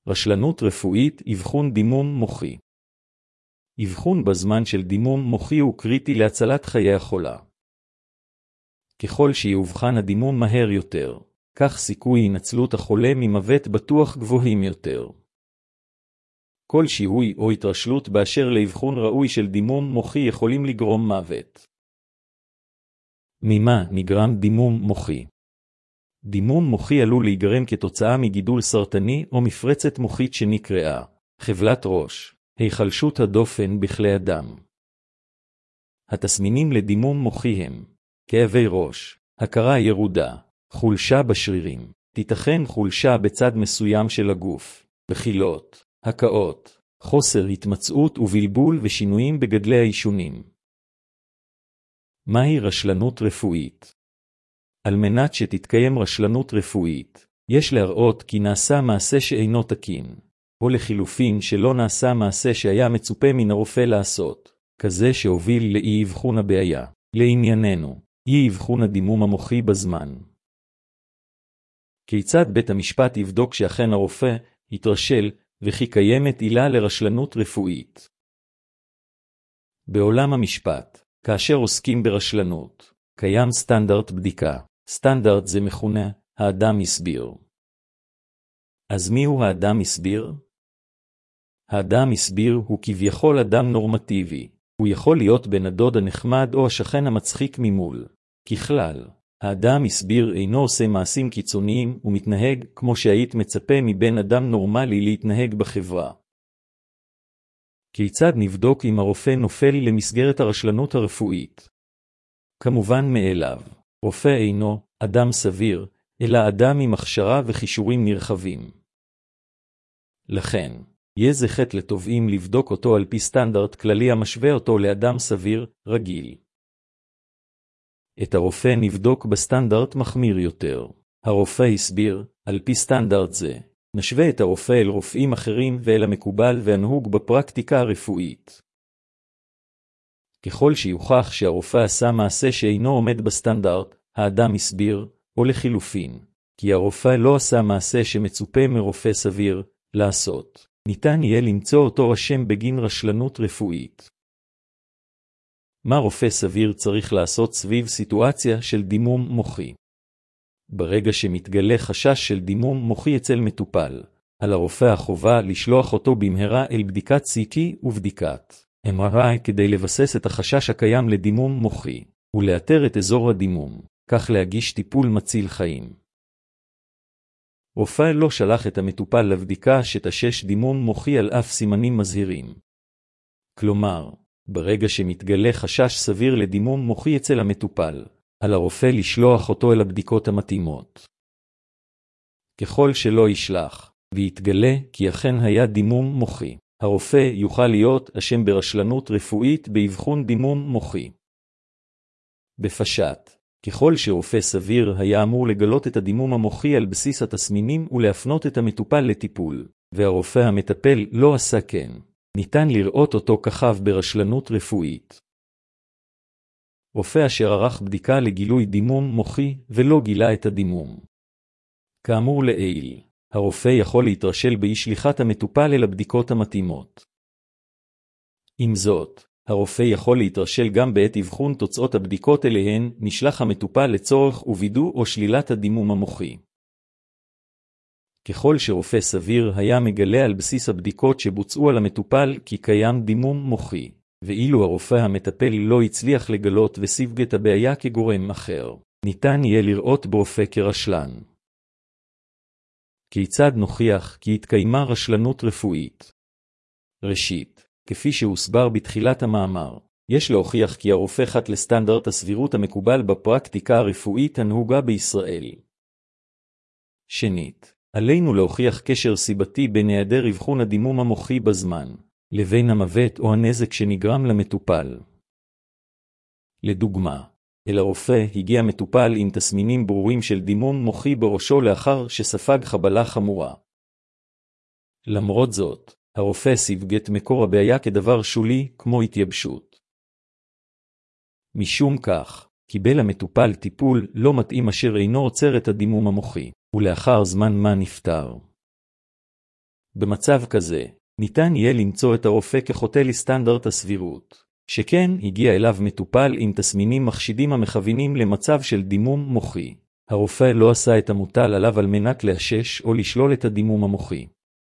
רשלנות רפואית, אבחון דימום מוחי. אבחון בזמן של דימום מוחי הוא קריטי להצלת חיי החולה. ככל שיאובחן הדימום מהר יותר, כך סיכוי הינצלות החולה ממוות בטוח גבוהים יותר. כל שיהוי או התרשלות באשר לאבחון ראוי של דימום מוחי יכולים לגרום מוות. ממה נגרם דימום מוחי? דימום מוחי עלול להיגרם כתוצאה מגידול סרטני או מפרצת מוחית שנקראה חבלת ראש, היחלשות הדופן בכלי הדם. התסמינים לדימום מוחי הם כאבי ראש, הכרה ירודה, חולשה בשרירים, תיתכן חולשה בצד מסוים של הגוף, בחילות, הקאות, חוסר התמצאות ובלבול ושינויים בגדלי האישונים. מהי רשלנות רפואית? על מנת שתתקיים רשלנות רפואית, יש להראות כי נעשה מעשה שאינו תקין, או לחילופין שלא נעשה מעשה שהיה מצופה מן הרופא לעשות, כזה שהוביל לאי אבחון הבעיה. לענייננו, אי אבחון הדימום המוחי בזמן. כיצד בית המשפט יבדוק שאכן הרופא התרשל וכי קיימת עילה לרשלנות רפואית? בעולם המשפט, כאשר עוסקים ברשלנות, קיים סטנדרט בדיקה. סטנדרט זה מכונה האדם הסביר. אז מיהו האדם הסביר? האדם הסביר הוא כביכול אדם נורמטיבי. הוא יכול להיות בן הדוד הנחמד או השכן המצחיק ממול. ככלל, האדם הסביר אינו עושה מעשים קיצוניים ומתנהג כמו שהיית מצפה מבן אדם נורמלי להתנהג בחברה. כיצד נבדוק אם הרופא נופל למסגרת הרשלנות הרפואית? כמובן מאליו, רופא אינו אדם סביר, אלא אדם עם הכשרה וחישורים נרחבים. לכן, יהיה זה חטא לתובעים לבדוק אותו על פי סטנדרט כללי המשווה אותו לאדם סביר, רגיל. את הרופא נבדוק בסטנדרט מחמיר יותר. הרופא הסביר, על פי סטנדרט זה, נשווה את הרופא אל רופאים אחרים ואל המקובל והנהוג בפרקטיקה הרפואית. ככל שיוכח שהרופא עשה מעשה שאינו עומד בסטנדרט, האדם הסביר, או לחילופין, כי הרופא לא עשה מעשה שמצופה מרופא סביר לעשות, ניתן יהיה למצוא אותו אשם בגין רשלנות רפואית. מה רופא סביר צריך לעשות סביב סיטואציה של דימום מוחי? ברגע שמתגלה חשש של דימום מוחי אצל מטופל, על הרופא החובה לשלוח אותו במהרה אל בדיקת CT ובדיקת MRI כדי לבסס את החשש הקיים לדימום מוחי, ולאתר את אזור הדימום, כך להגיש טיפול מציל חיים. רופא לא שלח את המטופל לבדיקה שתשש דימום מוחי על אף סימנים מזהירים. כלומר, ברגע שמתגלה חשש סביר לדימום מוחי אצל המטופל, על הרופא לשלוח אותו אל הבדיקות המתאימות. ככל שלא ישלח, ויתגלה כי אכן היה דימום מוחי, הרופא יוכל להיות אשם ברשלנות רפואית באבחון דימום מוחי. בפשט, ככל שרופא סביר היה אמור לגלות את הדימום המוחי על בסיס התסמינים ולהפנות את המטופל לטיפול, והרופא המטפל לא עשה כן, ניתן לראות אותו כחב ברשלנות רפואית. רופא אשר ערך בדיקה לגילוי דימום מוחי ולא גילה את הדימום. כאמור לעיל, הרופא יכול להתרשל באי שליחת המטופל אל הבדיקות המתאימות. עם זאת, הרופא יכול להתרשל גם בעת אבחון תוצאות הבדיקות אליהן נשלח המטופל לצורך ווידוא או שלילת הדימום המוחי. ככל שרופא סביר היה מגלה על בסיס הבדיקות שבוצעו על המטופל כי קיים דימום מוחי, ואילו הרופא המטפל לא הצליח לגלות וסיווג את הבעיה כגורם אחר, ניתן יהיה לראות ברופא כרשלן. כיצד נוכיח כי התקיימה רשלנות רפואית? ראשית, כפי שהוסבר בתחילת המאמר, יש להוכיח כי הרופא חט לסטנדרט הסבירות המקובל בפרקטיקה הרפואית הנהוגה בישראל. שנית, עלינו להוכיח קשר סיבתי בין היעדר אבחון הדימום המוחי בזמן, לבין המוות או הנזק שנגרם למטופל. לדוגמה, אל הרופא הגיע מטופל עם תסמינים ברורים של דימום מוחי בראשו לאחר שספג חבלה חמורה. למרות זאת, הרופא סיווג את מקור הבעיה כדבר שולי כמו התייבשות. משום כך, קיבל המטופל טיפול לא מתאים אשר אינו עוצר את הדימום המוחי, ולאחר זמן מה נפטר. במצב כזה, ניתן יהיה למצוא את הרופא כחוטא לסטנדרט הסבירות, שכן הגיע אליו מטופל עם תסמינים מחשידים המכוונים למצב של דימום מוחי. הרופא לא עשה את המוטל עליו על מנת לאשש או לשלול את הדימום המוחי.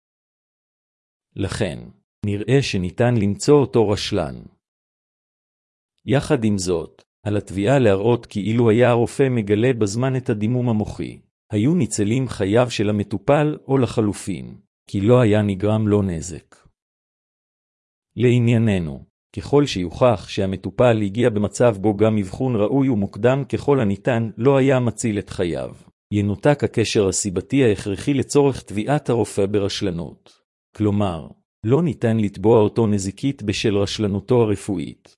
לכן, נראה שניתן למצוא אותו רשלן. יחד עם זאת, על התביעה להראות כי אילו היה הרופא מגלה בזמן את הדימום המוחי, היו ניצלים חייו של המטופל או לחלופין, כי לא היה נגרם לו נזק. לענייננו, ככל שיוכח שהמטופל הגיע במצב בו גם אבחון ראוי ומוקדם ככל הניתן לא היה מציל את חייו, ינותק הקשר הסיבתי ההכרחי לצורך תביעת הרופא ברשלנות. כלומר, לא ניתן לתבוע אותו נזיקית בשל רשלנותו הרפואית.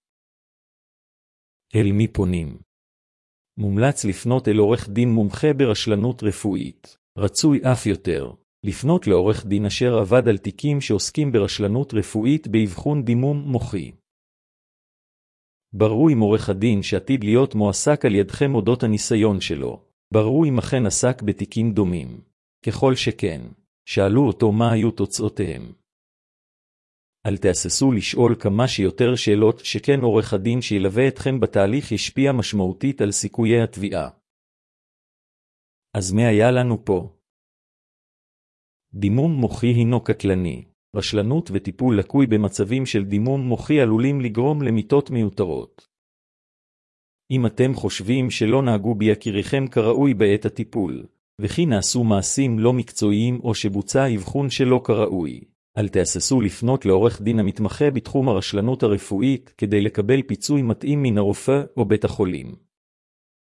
אל מי פונים? מומלץ לפנות אל עורך דין מומחה ברשלנות רפואית. רצוי אף יותר, לפנות לעורך דין אשר עבד על תיקים שעוסקים ברשלנות רפואית באבחון דימום מוחי. ברו עם עורך הדין שעתיד להיות מועסק על ידכם אודות הניסיון שלו. ברו אם אכן עסק בתיקים דומים. ככל שכן, שאלו אותו מה היו תוצאותיהם. אל תהססו לשאול כמה שיותר שאלות שכן עורך הדין שילווה אתכם בתהליך ישפיע משמעותית על סיכויי התביעה. אז מה היה לנו פה? דימום מוחי הינו קטלני. רשלנות וטיפול לקוי במצבים של דימום מוחי עלולים לגרום למיתות מיותרות. אם אתם חושבים שלא נהגו ביקיריכם כראוי בעת הטיפול, וכי נעשו מעשים לא מקצועיים או שבוצע אבחון שלא כראוי, אל תהססו לפנות לעורך דין המתמחה בתחום הרשלנות הרפואית כדי לקבל פיצוי מתאים מן הרופא או בית החולים.